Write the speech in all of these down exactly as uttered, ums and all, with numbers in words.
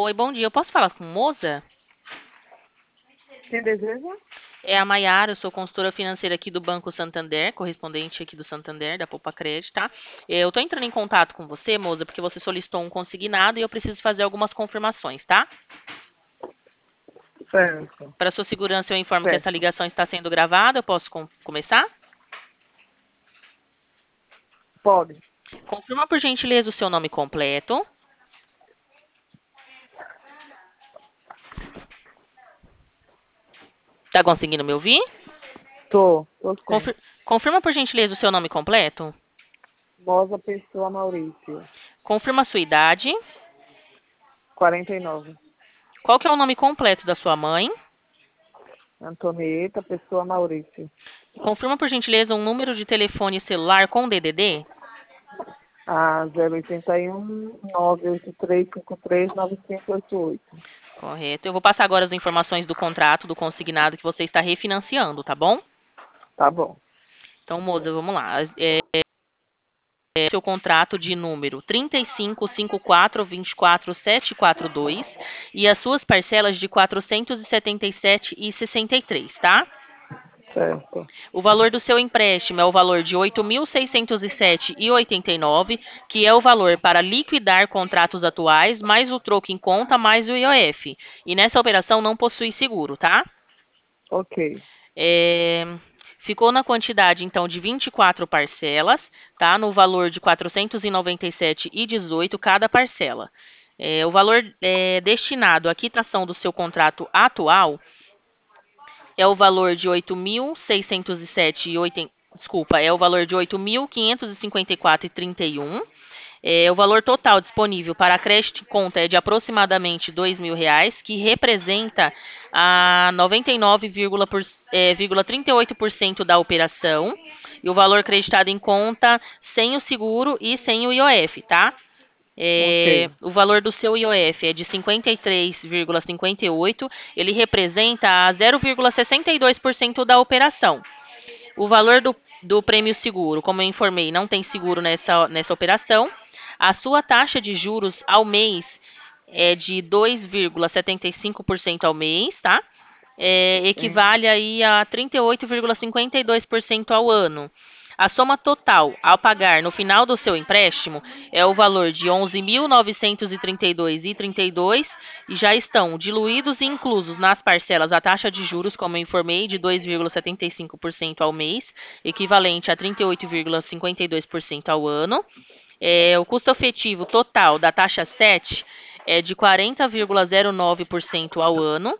Oi, bom dia. Eu posso falar com Moza? Quem deseja? É a Maiara, eu sou consultora financeira aqui do Banco Santander, correspondente aqui do Santander, da Poupa Crédito, tá? Eu tô entrando em contato com você, Moza, porque você solicitou um consignado e eu preciso fazer algumas confirmações, tá? Certo, Para sua segurança, eu informo que essa certo. ligação está sendo gravada. Eu posso com- começar? Pode. Confirma, por gentileza, o seu nome completo. Tá conseguindo me ouvir? Tô, tô sim. Confir- Confirma, por gentileza, o seu nome completo. Moza Pessoa Maurício, Confirma a sua idade. quarenta e nove. Qual que é o nome completo da sua mãe? Antonieta Pessoa Maurício. Confirma, por gentileza, um número de telefone celular com D D D. A zero oito um, nove oito três cinco três nove cinco oito oito. Correto. Eu vou passar agora as informações do contrato, do consignado que você está refinanciando, tá bom? Tá bom. Então, moça, vamos lá. É, é seu contrato de número trinta e cinco, cinquenta e quatro, vinte e quatro, setecentos e quarenta e dois e as suas parcelas de quatrocentos e setenta e sete e sessenta e três, tá? Certo. O valor do seu empréstimo é o valor de oito mil seiscentos e sete e oitenta e nove, que é o valor para liquidar contratos atuais, mais o troco em conta, mais o I O F. E nessa operação não possui seguro, tá? Ok. É, ficou na quantidade, então, de vinte e quatro parcelas, tá? No valor de quatrocentos e noventa e sete e dezoito cada parcela. É, o valor é, destinado à quitação do seu contrato atual é o valor de oito mil seiscentos e sete e oitenta, desculpa, é o valor de oito mil quinhentos e cinquenta e quatro e trinta e um. É, o valor total disponível para crédito em conta é de aproximadamente dois mil reais, que representa a noventa e nove vírgula trinta e oito por cento da operação. E o valor creditado em conta sem o seguro e sem o I O F, tá? É, Ok. o valor do seu I O F é de cinquenta e três vírgula cinquenta e oito, ele representa zero vírgula sessenta e dois por cento da operação. O valor do, do prêmio seguro, como eu informei, não tem seguro nessa, nessa operação. A sua taxa de juros ao mês é de dois vírgula setenta e cinco por cento ao mês, tá? É, Sim. equivale aí a trinta e oito vírgula cinquenta e dois por cento ao ano. A soma total ao pagar no final do seu empréstimo é o valor de onze mil novecentos e trinta e dois vírgula trinta e dois e já estão diluídos e inclusos nas parcelas a taxa de juros, como eu informei, de dois vírgula setenta e cinco por cento ao mês, equivalente a trinta e oito vírgula cinquenta e dois por cento ao ano. É, o custo efetivo total da taxa sete é de quarenta vírgula zero nove por cento ao ano.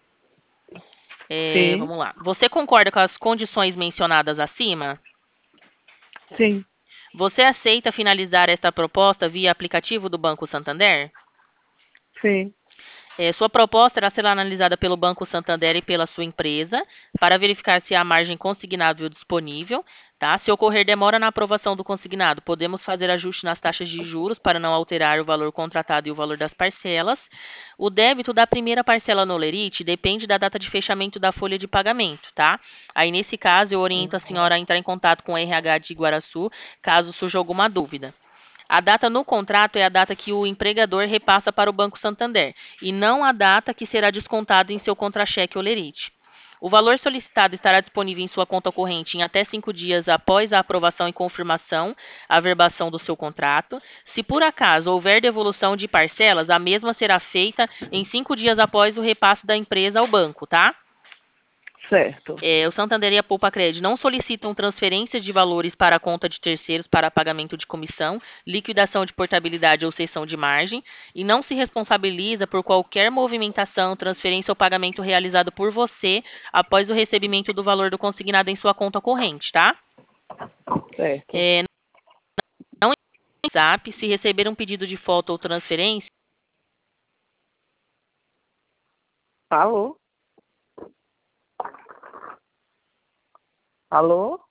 É, Sim. vamos lá. Você concorda com as condições mencionadas acima? Sim. Você aceita finalizar esta proposta via aplicativo do Banco Santander? Sim. É, sua proposta irá ser analisada pelo Banco Santander e pela sua empresa para verificar se há margem consignável disponível. Tá? Se ocorrer demora na aprovação do consignado, podemos fazer ajuste nas taxas de juros para não alterar o valor contratado e o valor das parcelas. O débito da primeira parcela no Lerite depende da data de fechamento da folha de pagamento. Tá? Aí, nesse caso, eu oriento a senhora a entrar em contato com o R H de Iguaraçu, caso surja alguma dúvida. A data no contrato é a data que o empregador repassa para o Banco Santander e não a data que será descontado em seu contra-cheque ou lerite. O valor solicitado estará disponível em sua conta corrente em até cinco dias após a aprovação e confirmação, averbação do seu contrato. Se por acaso houver devolução de parcelas, a mesma será feita em cinco dias após o repasse da empresa ao banco, tá? Certo. É, o Santander e a Poupa Cred não solicitam transferência de valores para a conta de terceiros para pagamento de comissão, liquidação de portabilidade ou cessão de margem e não se responsabiliza por qualquer movimentação, transferência ou pagamento realizado por você após o recebimento do valor do consignado em sua conta corrente, tá? Certo. É, não em WhatsApp, se receber um pedido de foto ou transferência, Alô? Alô?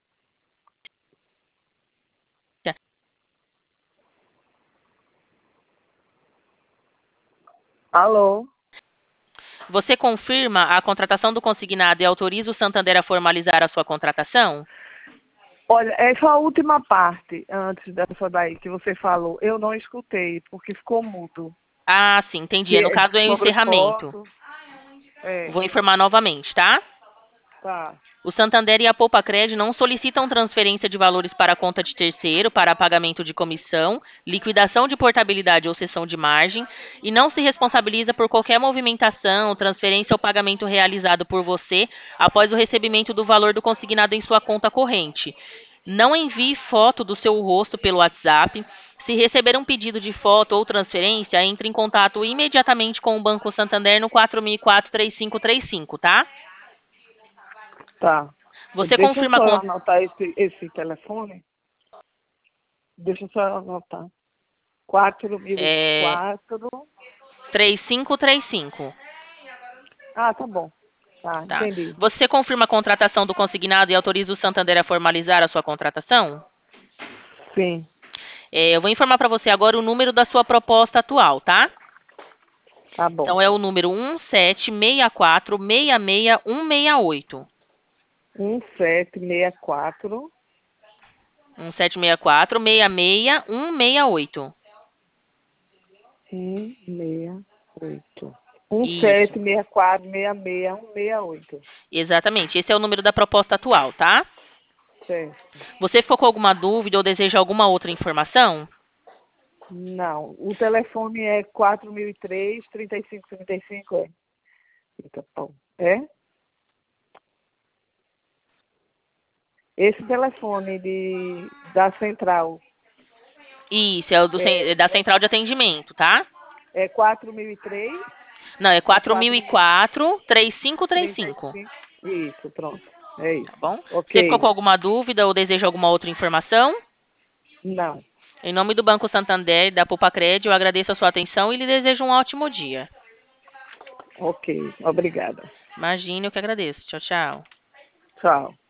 Alô? você confirma a contratação do consignado e autoriza o Santander a formalizar a sua contratação? Olha, essa última parte, antes dessa daí que você falou, eu não escutei, porque ficou mudo. Ah, sim, entendi. É, Que no é caso é o sobre encerramento. foto. É, Vou informar novamente, tá? tá. O Santander e a Poupacred não solicitam transferência de valores para a conta de terceiro para pagamento de comissão, liquidação de portabilidade ou cessão de margem e não se responsabiliza por qualquer movimentação, transferência ou pagamento realizado por você após o recebimento do valor do consignado em sua conta corrente. Não envie foto do seu rosto pelo WhatsApp. Se receber um pedido de foto ou transferência, entre em contato imediatamente com o Banco Santander no quatro mil e quatro, três cinco três cinco, tá? Tá. Você Deixa eu confirma só com anotar esse, esse telefone. Deixa eu só anotar. quatro mil e é, quatro. três cinco três cinco. Ah, tá bom. Tá, Tá. entendi. Você confirma a contratação do consignado e autoriza o Santander a formalizar a sua contratação? Sim, É, eu vou informar para você agora o número da sua proposta atual, tá? tá bom. Então é o número um sete seis quatro seis seis um seis oito. um sete seis quatro um sete seis quatro seis seis um seis oito. um seis oito. um Isso, sete seis quatro seis seis um seis oito. exatamente. Esse é o número da proposta atual, tá? Certo. Você ficou com alguma dúvida ou deseja alguma outra informação? Não, o telefone é quatro mil e três, trinta e cinco trinta e cinco, é? Eita, pau. É? Esse telefone de, da central Isso, é o do, cen- é, é da central de atendimento, tá? é quatro mil e três Não, é ou quatro mil e quatro mil quatro, três cinco três trinta e cinco. cinco? Isso, pronto. É Tá isso. bom? Você ficou com Ok. alguma dúvida ou deseja alguma outra informação? Não. Em nome do Banco Santander e da Poupacred, eu agradeço a sua atenção e lhe desejo um ótimo dia. Ok. Obrigada. Imagine, eu que agradeço. Tchau, tchau. Tchau.